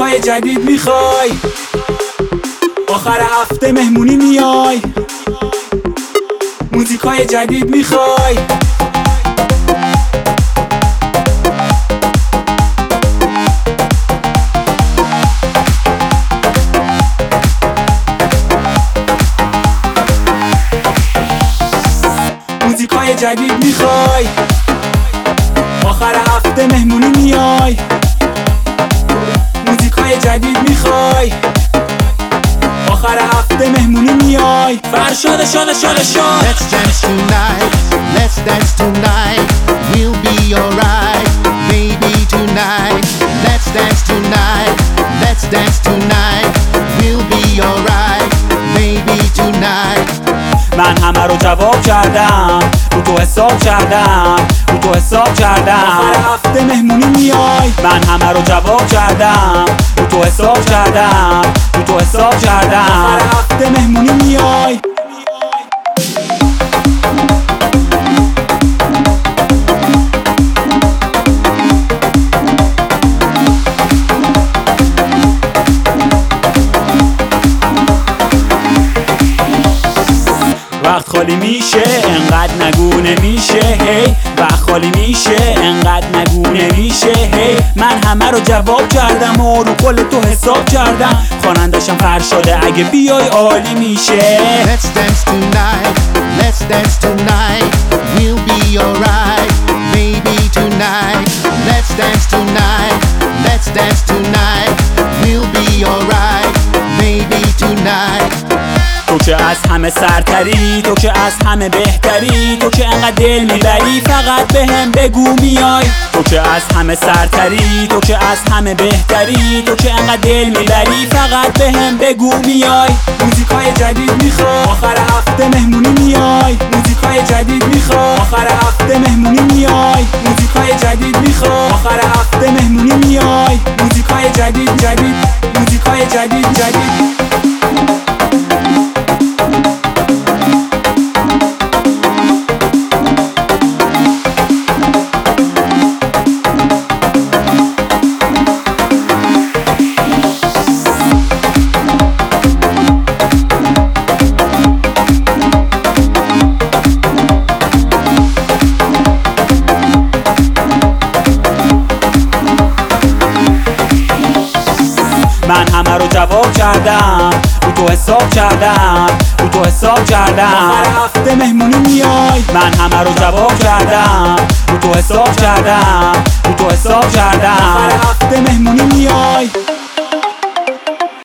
موزیکای جدید میخوای؟ آخر هفته مهمونی میای؟ موزیکای جدید میخوای؟ موزیکای جدید میخوای؟ آخر هفته مهمونی میای؟ موزیکای جدید میخوای؟ آخر هفته مهمونی میای؟ فرشاد شاد شاد شاد. Let's dance tonight, let's dance tonight, we'll be alright, baby tonight. Let's dance tonight, let's dance tonight, we'll be alright, baby tonight. من همه رو جواب کردم، رو تو حساب کردم، رو تو حساب کردم. آخر هفته مهمونی میای؟ من همه رو جواب کردم، رو تو حساب کردم، رو تو حساب کردم. آخر هفته مهمونی میای؟ وقت خالی میشه انقدر نگونه میشه هی. وقت خالی میشه انقدر نگونه میشه هی. من همه رو جواب کردم و رو کل تو حساب کردم. خوانندشم فرشاده اگه بیای عالی میشه. Let's dance tonight, let's dance tonight, we'll be alright, baby tonight. Let's dance tonight, let's dance tonight, we'll be alright, baby tonight. تو که از همه سرتری، تو که از همه بهتری، تو که انقدر دل میبری فقط بهم بگو میای. تو که از همه سرتری، تو که از همه بهتری، تو که انقدر دل میبری فقط بهم بگو میای. موزیکای جدید میخوای؟ آخر هفته مهمونی میای؟ موزیکای جدید میخوای؟ آخر هفته مهمونی میای؟ موزیکای جدید میخوای؟ آخر هفته مهمونی میای؟ موزیکای جدید جدید، موزیکای جدید جدید. من همه رو جواب کردم، رو تو حساب کردم، رو تو حساب کردم. آخر هفته مهمونی میای؟ من همه رو جواب کردم، رو تو حساب کردم، رو تو حساب کردم.